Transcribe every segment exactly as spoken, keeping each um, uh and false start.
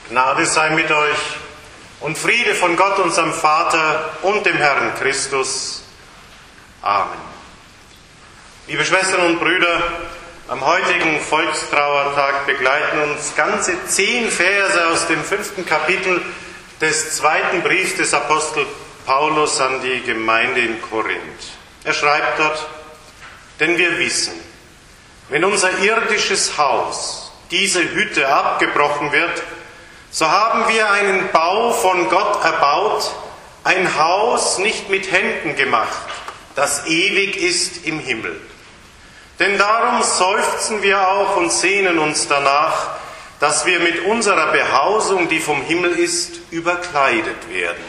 Gnade sei mit euch und Friede von Gott, unserem Vater und dem Herrn Christus. Amen. Liebe Schwestern und Brüder, am heutigen Volkstrauertag begleiten uns ganze zehn Verse aus dem fünften Kapitel des zweiten Briefs des Apostel Paulus an die Gemeinde in Korinth. Er schreibt dort: Denn wir wissen, wenn unser irdisches Haus, diese Hütte, abgebrochen wird, so haben wir einen Bau von Gott erbaut, ein Haus nicht mit Händen gemacht, das ewig ist im Himmel. Denn darum seufzen wir auch und sehnen uns danach, dass wir mit unserer Behausung, die vom Himmel ist, überkleidet werden,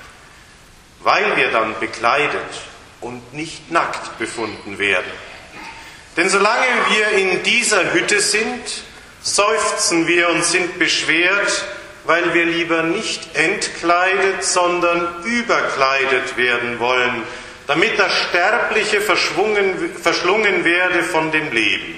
weil wir dann bekleidet und nicht nackt befunden werden. Denn solange wir in dieser Hütte sind, seufzen wir und sind beschwert, weil wir lieber nicht entkleidet, sondern überkleidet werden wollen, damit das Sterbliche verschlungen werde von dem Leben.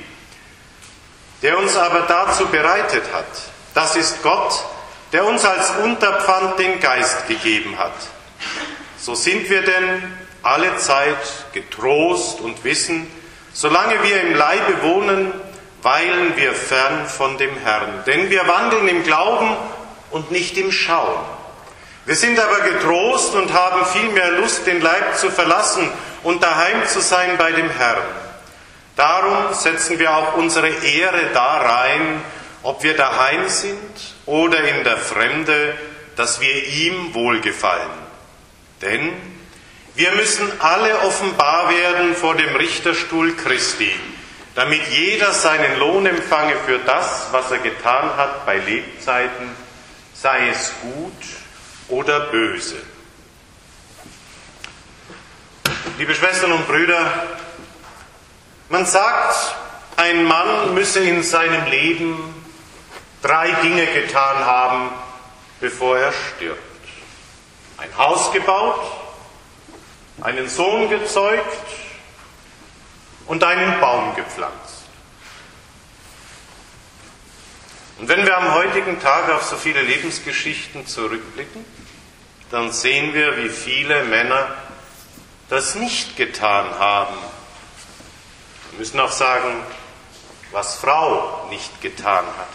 Der uns aber dazu bereitet hat, das ist Gott, der uns als Unterpfand den Geist gegeben hat. So sind wir denn alle Zeit getrost und wissen, solange wir im Leibe wohnen, weilen wir fern von dem Herrn. Denn wir wandeln im Glauben und nicht im Schauen. Wir sind aber getrost und haben viel mehr Lust, den Leib zu verlassen und daheim zu sein bei dem Herrn. Darum setzen wir auch unsere Ehre darein, ob wir daheim sind oder in der Fremde, dass wir ihm wohlgefallen. Denn wir müssen alle offenbar werden vor dem Richterstuhl Christi, damit jeder seinen Lohn empfange für das, was er getan hat bei Lebzeiten, sei es gut oder böse. Liebe Schwestern und Brüder, man sagt, ein Mann müsse in seinem Leben drei Dinge getan haben, bevor er stirbt. Ein Haus gebaut, einen Sohn gezeugt und einen Baum gepflanzt. Und wenn wir am heutigen Tag auf so viele Lebensgeschichten zurückblicken, dann sehen wir, wie viele Männer das nicht getan haben. Wir müssen auch sagen, was Frau nicht getan hat.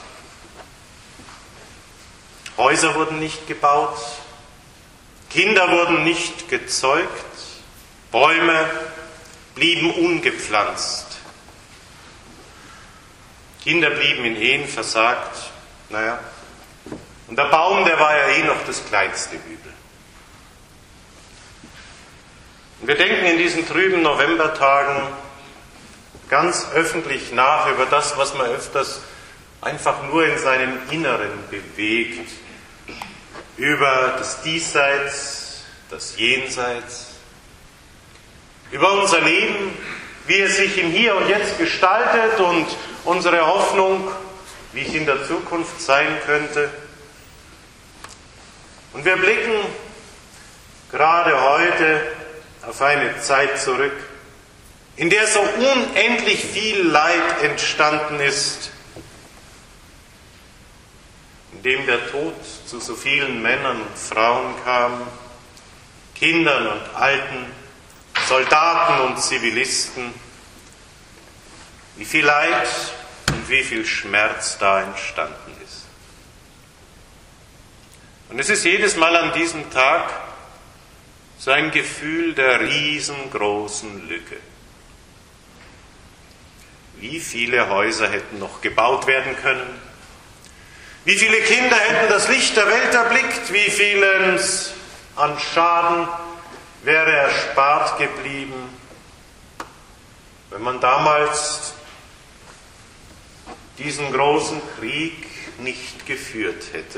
Häuser wurden nicht gebaut, Kinder wurden nicht gezeugt, Bäume blieben ungepflanzt. Kinder blieben in Ehen versagt, naja. Und der Baum, der war ja eh noch das kleinste Übel. Und wir denken in diesen trüben Novembertagen ganz öffentlich nach über das, was man öfters einfach nur in seinem Inneren bewegt. Über das Diesseits, das Jenseits, über unser Leben, wie es sich im Hier und Jetzt gestaltet und unsere Hoffnung, wie es in der Zukunft sein könnte. Und wir blicken gerade heute auf eine Zeit zurück, in der so unendlich viel Leid entstanden ist, in dem der Tod zu so vielen Männern und Frauen kam, Kindern und Alten, Soldaten und Zivilisten, wie viel Leid und wie viel Schmerz da entstanden ist. Und es ist jedes Mal an diesem Tag so ein Gefühl der riesengroßen Lücke. Wie viele Häuser hätten noch gebaut werden können? Wie viele Kinder hätten das Licht der Welt erblickt? Wie vielen an Schaden wäre erspart geblieben, wenn man damals diesen großen Krieg nicht geführt hätte.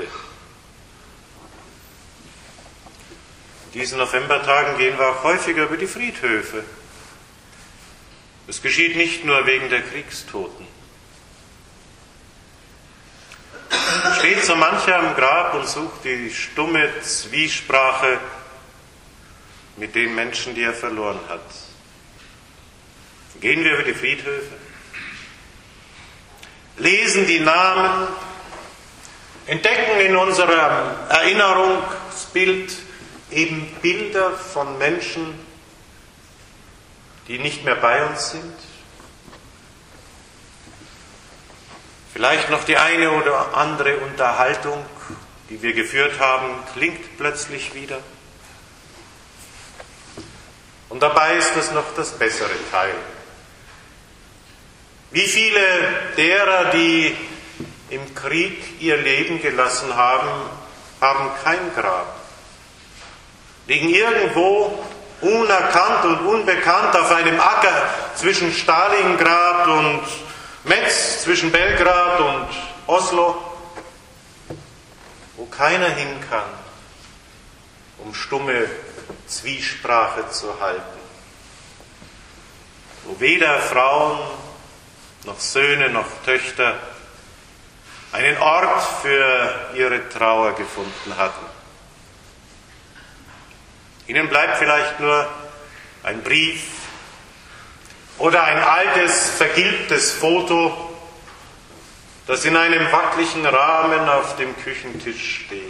In diesen Novembertagen gehen wir auch häufiger über die Friedhöfe. Es geschieht nicht nur wegen der Kriegstoten. Es steht so mancher am Grab und sucht die stumme Zwiesprache mit den Menschen, die er verloren hat. Gehen wir über die Friedhöfe, lesen die Namen entdecken in unserer Erinnerungsbild eben Bilder von Menschen, die nicht mehr bei uns sind. Vielleicht noch die eine oder andere Unterhaltung, die wir geführt haben, klingt plötzlich wieder. Und dabei ist es noch das bessere Teil. Wie viele derer, die im Krieg ihr Leben gelassen haben, haben kein Grab, liegen irgendwo unerkannt und unbekannt auf einem Acker zwischen Stalingrad und Metz, zwischen Belgrad und Oslo, wo keiner hin kann, um stumme Zwiesprache zu halten, wo weder Frauen noch Söhne noch Töchter einen Ort für ihre Trauer gefunden hatten. Ihnen bleibt vielleicht nur ein Brief oder ein altes, vergilbtes Foto, das in einem wackeligen Rahmen auf dem Küchentisch steht.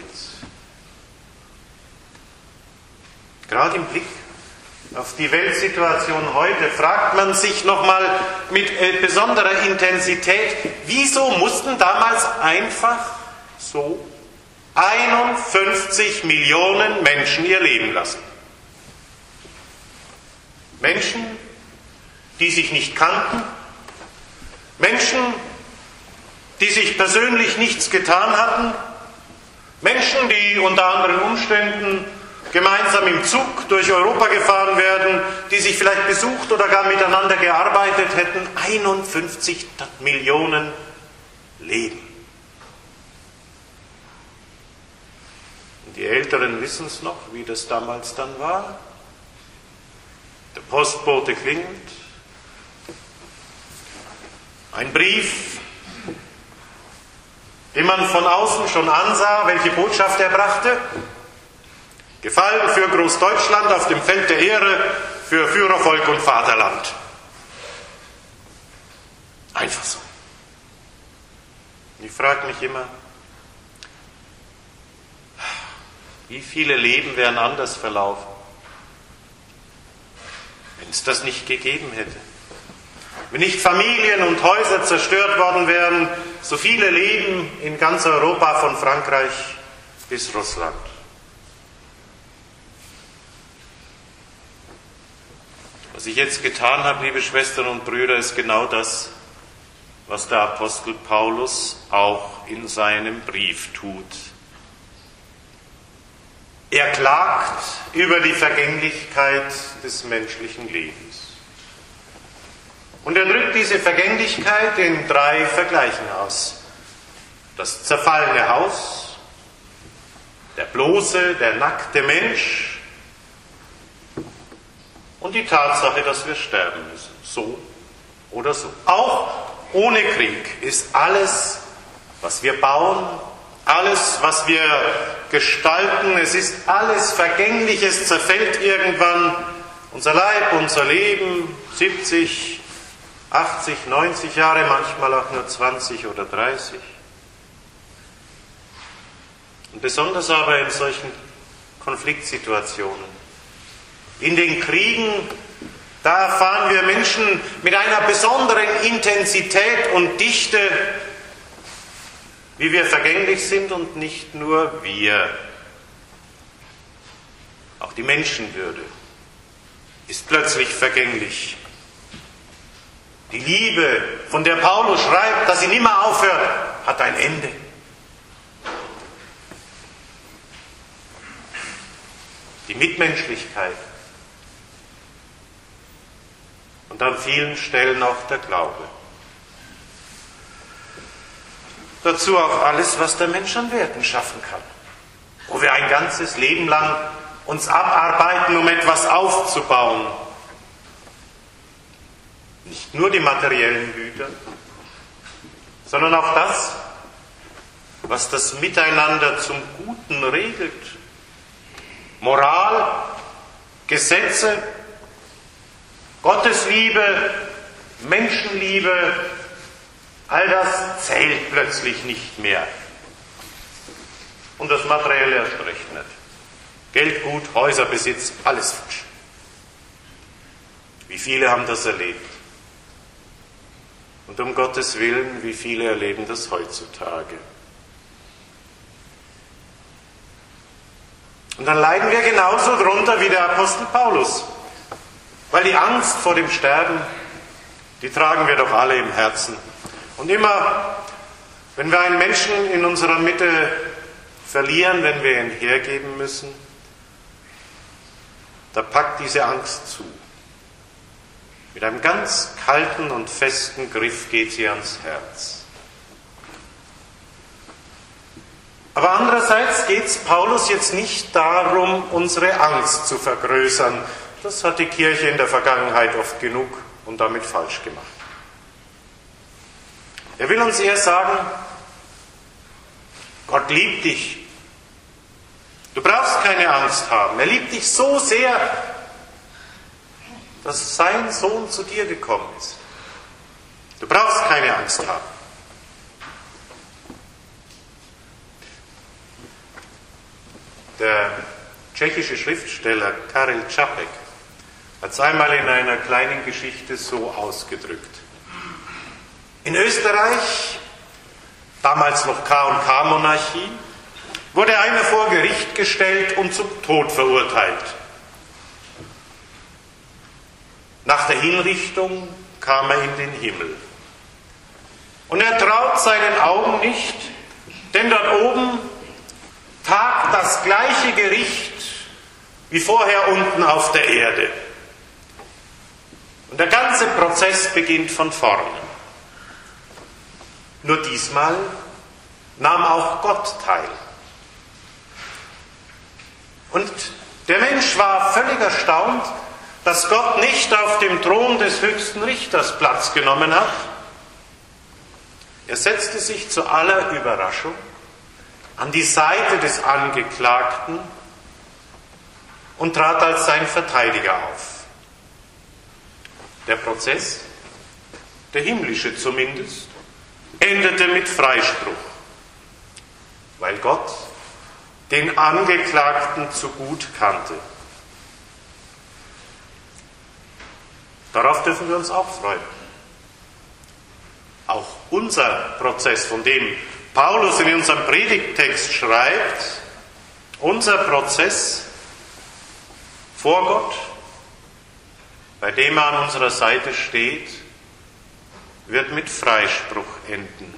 Gerade im Blick auf die Weltsituation heute fragt man sich nochmal mit äh, besonderer Intensität, wieso mussten damals einfach so einundfünfzig Millionen Menschen ihr Leben lassen? Menschen, die sich nicht kannten, Menschen, die sich persönlich nichts getan hatten, Menschen, die unter anderen Umständen gemeinsam im Zug durch Europa gefahren werden, die sich vielleicht besucht oder gar miteinander gearbeitet hätten. einundfünfzig Millionen Leben. Und die Älteren wissen es noch, wie das damals dann war. Der Postbote klingelt. Ein Brief, den man von außen schon ansah, welche Botschaft er brachte. Gefallen für Großdeutschland auf dem Feld der Ehre, für Führervolk und Vaterland. Einfach so. Ich frage mich immer, wie viele Leben wären anders verlaufen, wenn es das nicht gegeben hätte. Wenn nicht Familien und Häuser zerstört worden wären, so viele Leben in ganz Europa von Frankreich bis Russland. Was ich jetzt getan habe, liebe Schwestern und Brüder, ist genau das, was der Apostel Paulus auch in seinem Brief tut. Er klagt über die Vergänglichkeit des menschlichen Lebens. Und er drückt diese Vergänglichkeit in drei Vergleichen aus. Das zerfallene Haus, der bloße, der nackte Mensch und die Tatsache, dass wir sterben müssen. So oder so. Auch ohne Krieg ist alles, was wir bauen, alles, was wir gestalten, es ist alles vergänglich, es zerfällt irgendwann. Unser Leib, unser Leben, siebzig, achtzig, neunzig Jahre, manchmal auch nur zwanzig oder dreißig. Und besonders aber in solchen Konfliktsituationen, in den Kriegen, da erfahren wir Menschen mit einer besonderen Intensität und Dichte, wie wir vergänglich sind und nicht nur wir. Auch die Menschenwürde ist plötzlich vergänglich. Die Liebe, von der Paulus schreibt, dass sie nimmer aufhört, hat ein Ende. Die Mitmenschlichkeit und an vielen Stellen auch der Glaube. Dazu auch alles, was der Mensch an Werten schaffen kann. Wo wir ein ganzes Leben lang uns abarbeiten, um etwas aufzubauen. Nicht nur die materiellen Güter, sondern auch das, was das Miteinander zum Guten regelt. Moral, Gesetze, Gottesliebe, Menschenliebe, all das zählt plötzlich nicht mehr. und das Materielle erst recht nicht. Geld, Gut, Häuser, Besitz, alles futsch. Wie viele haben das erlebt? Und um Gottes Willen, wie viele erleben das heutzutage? Und dann leiden wir genauso drunter wie der Apostel Paulus. Weil die Angst vor dem Sterben, die tragen wir doch alle im Herzen. Und immer, wenn wir einen Menschen in unserer Mitte verlieren, wenn wir ihn hergeben müssen, da packt diese Angst zu. Mit einem ganz kalten und festen Griff geht sie ans Herz. Aber andererseits geht es Paulus jetzt nicht darum, unsere Angst zu vergrößern. Das hat die Kirche in der Vergangenheit oft genug und damit falsch gemacht. Er will uns eher sagen, Gott liebt dich. Du brauchst keine Angst haben. Er liebt dich so sehr, dass sein Sohn zu dir gekommen ist. Du brauchst keine Angst haben. Der tschechische Schriftsteller Karel Čapek hat es einmal in einer kleinen Geschichte so ausgedrückt. In Österreich, damals noch K und K-Monarchie, wurde einer vor Gericht gestellt und zum Tod verurteilt. Nach der Hinrichtung kam er in den Himmel. Und er traut seinen Augen nicht, denn dort oben tagt das gleiche Gericht wie vorher unten auf der Erde. Und der ganze Prozess beginnt von vorne. Nur diesmal nahm auch Gott teil. Und der Mensch war völlig erstaunt, dass Gott nicht auf dem Thron des höchsten Richters Platz genommen hat. Er setzte sich zu aller Überraschung an die Seite des Angeklagten und trat als sein Verteidiger auf. Der Prozess, der himmlische zumindest, endete mit Freispruch, weil Gott den Angeklagten zu gut kannte. Darauf dürfen wir uns auch freuen. Auch unser Prozess, von dem Paulus in unserem Predigttext schreibt, unser Prozess vor Gott, bei dem er an unserer Seite steht, wird mit Freispruch enden.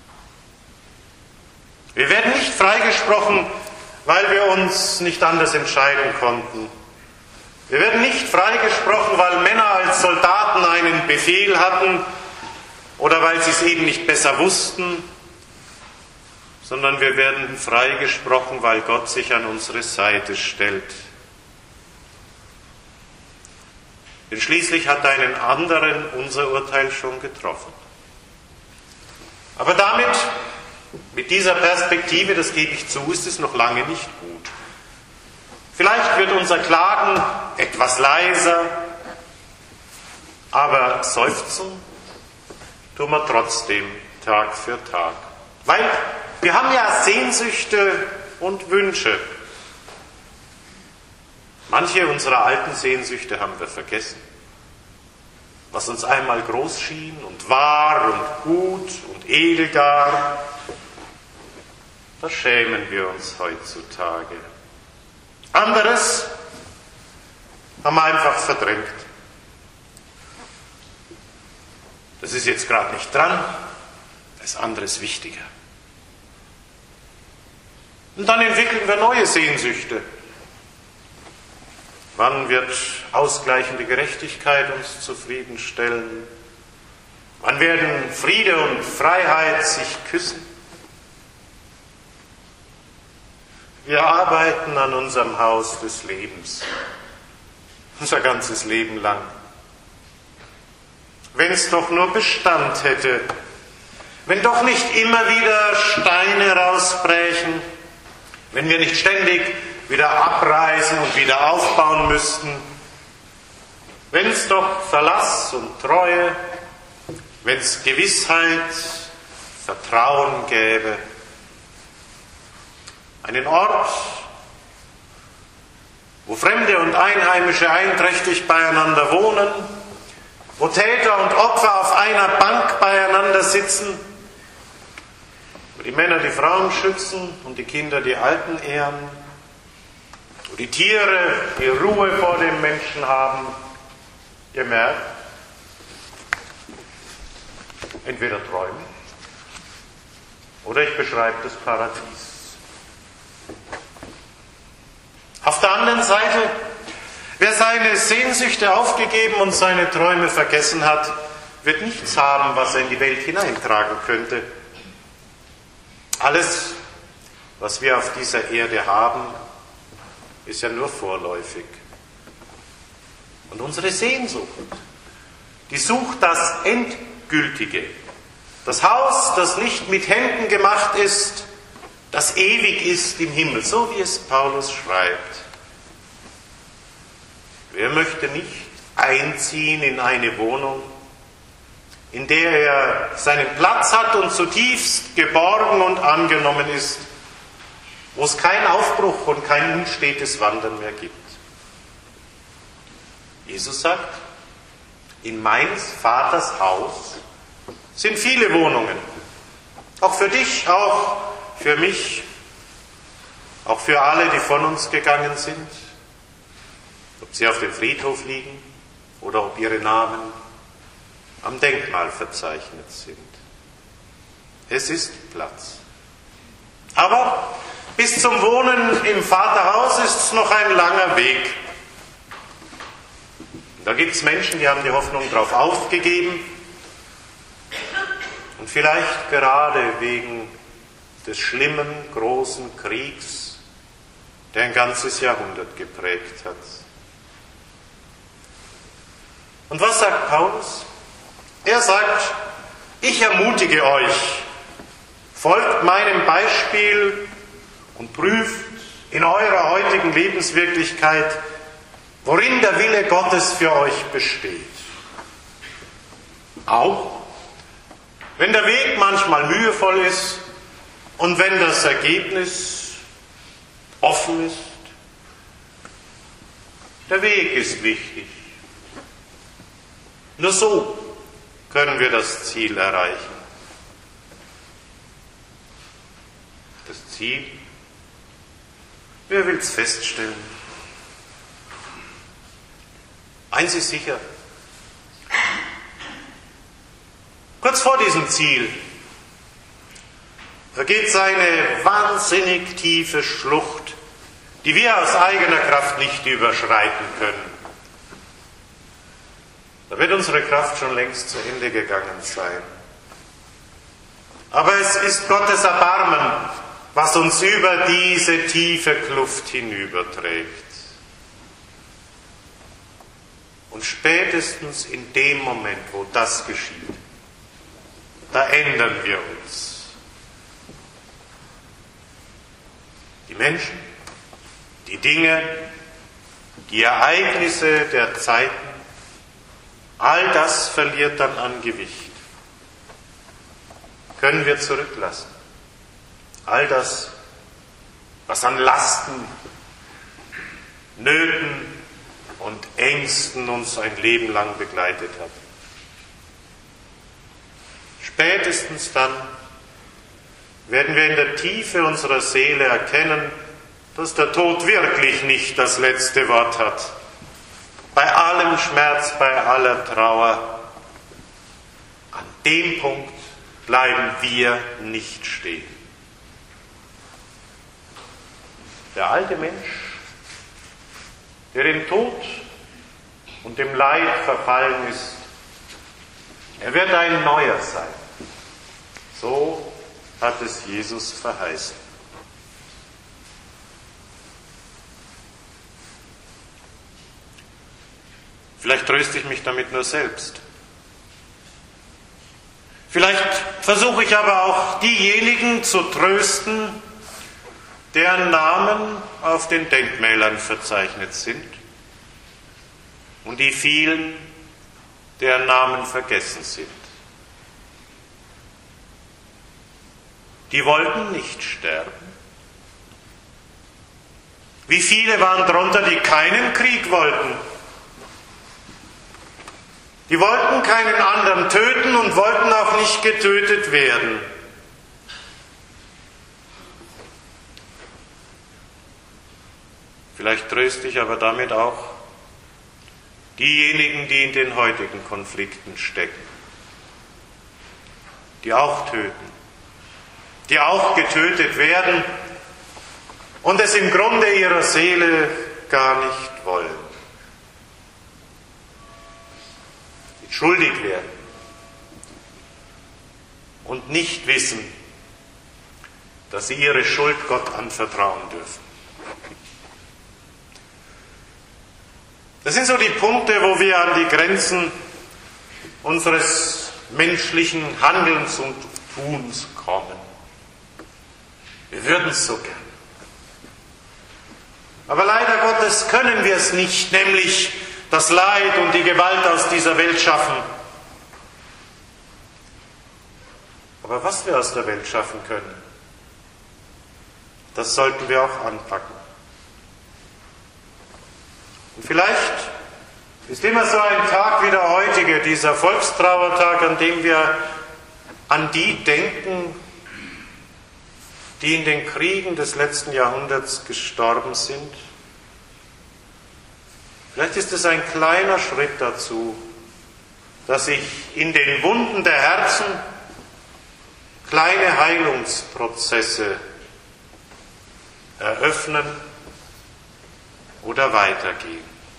Wir werden nicht freigesprochen, weil wir uns nicht anders entscheiden konnten. Wir werden nicht freigesprochen, weil Männer als Soldaten einen Befehl hatten oder weil sie es eben nicht besser wussten, sondern wir werden freigesprochen, weil Gott sich an unsere Seite stellt. Denn schließlich hat einen anderen unser Urteil schon getroffen. Aber damit, mit dieser Perspektive, das gebe ich zu, ist es noch lange nicht gut. Vielleicht wird unser Klagen etwas leiser, aber seufzen tun wir trotzdem Tag für Tag. Weil wir haben ja Sehnsüchte und Wünsche. Manche unserer alten Sehnsüchte haben wir vergessen. Was uns einmal groß schien und wahr und gut und edel gar, da schämen wir uns heutzutage. Anderes haben wir einfach verdrängt. Das ist jetzt gerade nicht dran, das andere ist wichtiger. Und dann entwickeln wir neue Sehnsüchte. Wann wird ausgleichende Gerechtigkeit uns zufriedenstellen? Wann werden Friede und Freiheit sich küssen? Wir arbeiten an unserem Haus des Lebens, unser ganzes Leben lang. Wenn es doch nur Bestand hätte, wenn doch nicht immer wieder Steine rausbrechen, wenn wir nicht ständig wieder abreißen und wieder aufbauen müssten, wenn es doch Verlass und Treue, wenn es Gewissheit, Vertrauen gäbe. Einen Ort, wo Fremde und Einheimische einträchtig beieinander wohnen, wo Täter und Opfer auf einer Bank beieinander sitzen, wo die Männer die Frauen schützen und die Kinder die Alten ehren, wo die Tiere die Ruhe vor dem Menschen haben. Ihr merkt, entweder träumen oder ich beschreibe das Paradies. Auf der anderen Seite, wer seine Sehnsüchte aufgegeben und seine Träume vergessen hat, wird nichts haben, was er in die Welt hineintragen könnte. Alles, was wir auf dieser Erde haben, ist ja nur vorläufig. Und unsere Sehnsucht, die sucht das Endgültige. Das Haus, das nicht mit Händen gemacht ist, das ewig ist im Himmel, so wie es Paulus schreibt. Wer möchte nicht einziehen in eine Wohnung, in der er seinen Platz hat und zutiefst geborgen und angenommen ist, wo es keinen Aufbruch und kein unstetes Wandern mehr gibt? Jesus sagt, in meines Vaters Haus sind viele Wohnungen. Auch für dich, auch für mich, auch für alle, die von uns gegangen sind. Ob sie auf dem Friedhof liegen oder ob ihre Namen am Denkmal verzeichnet sind. Es ist Platz. Aber bis zum Wohnen im Vaterhaus ist es noch ein langer Weg. Da gibt es Menschen, die haben die Hoffnung darauf aufgegeben. Und vielleicht gerade wegen des schlimmen, großen Kriegs, der ein ganzes Jahrhundert geprägt hat. Und was sagt Paulus? Er sagt, ich ermutige euch, folgt meinem Beispiel und prüft in eurer heutigen Lebenswirklichkeit, worin der Wille Gottes für euch besteht. Auch wenn der Weg manchmal mühevoll ist und wenn das Ergebnis offen ist. Der Weg ist wichtig. Nur so können wir das Ziel erreichen. Das Ziel? Wer will es feststellen? Eins ist sicher. Kurz vor diesem Ziel vergeht seine wahnsinnig tiefe Schlucht, die wir aus eigener Kraft nicht überschreiten können. Da wird unsere Kraft schon längst zu Ende gegangen sein. Aber es ist Gottes Erbarmen, was uns über diese tiefe Kluft hinüberträgt. Und spätestens in dem Moment, wo das geschieht, da ändern wir uns. Die Menschen, die Dinge, die Ereignisse der Zeiten, all das verliert dann an Gewicht. Können wir zurücklassen. All das, was an Lasten, Nöten und Ängsten uns ein Leben lang begleitet hat. Spätestens dann werden wir in der Tiefe unserer Seele erkennen, dass der Tod wirklich nicht das letzte Wort hat. Bei allem Schmerz, bei aller Trauer, an dem Punkt bleiben wir nicht stehen. Der alte Mensch, der dem Tod und dem Leid verfallen ist, er wird ein neuer sein. So hat es Jesus verheißen. Vielleicht tröste ich mich damit nur selbst. Vielleicht versuche ich aber auch diejenigen zu trösten, deren Namen auf den Denkmälern verzeichnet sind und die vielen, deren Namen vergessen sind. Die wollten nicht sterben, Wie viele waren darunter, die keinen Krieg wollten? Die wollten keinen anderen töten und wollten auch nicht getötet werden. Vielleicht tröste ich aber damit auch diejenigen, die in den heutigen Konflikten stecken, die auch töten, die auch getötet werden und es im Grunde ihrer Seele gar nicht wollen, die schuldig werden und nicht wissen, dass sie ihre Schuld Gott anvertrauen dürfen. Das sind so die Punkte, wo wir an die Grenzen unseres menschlichen Handelns und Tuns kommen. Wir würden es so gern. Aber leider Gottes können wir es nicht, nämlich das Leid und die Gewalt aus dieser Welt schaffen. Aber was wir aus der Welt schaffen können, das sollten wir auch anpacken. Und vielleicht ist immer so ein Tag wie der heutige, dieser Volkstrauertag, an dem wir an die denken, die in den Kriegen des letzten Jahrhunderts gestorben sind. Vielleicht ist es ein kleiner Schritt dazu, dass sich in den Wunden der Herzen kleine Heilungsprozesse eröffnen oder weitergehen.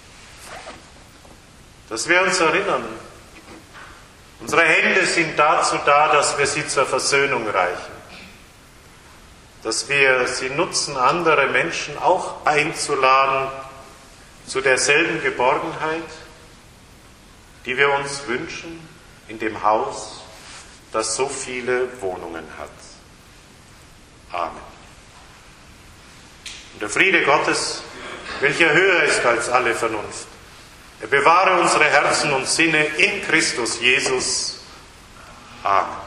Dass wir uns erinnern, unsere Hände sind dazu da, dass wir sie zur Versöhnung reichen. Dass wir sie nutzen, andere Menschen auch einzuladen zu derselben Geborgenheit, die wir uns wünschen in dem Haus, das so viele Wohnungen hat. Amen. Und der Friede Gottes, welcher höher ist als alle Vernunft, er bewahre unsere Herzen und Sinne in Christus Jesus. Amen.